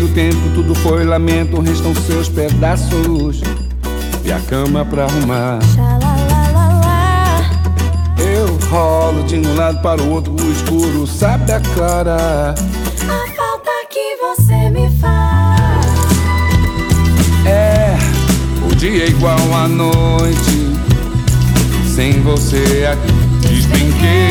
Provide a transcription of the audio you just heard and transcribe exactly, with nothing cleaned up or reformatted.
tempo tudo foi lamento, restam seus pedaços e a cama pra arrumar. Eu rolo de um lado para o outro, o escuro sabe a clara a falta que você me faz. É, o dia é igual à noite, sem você aqui despenquei.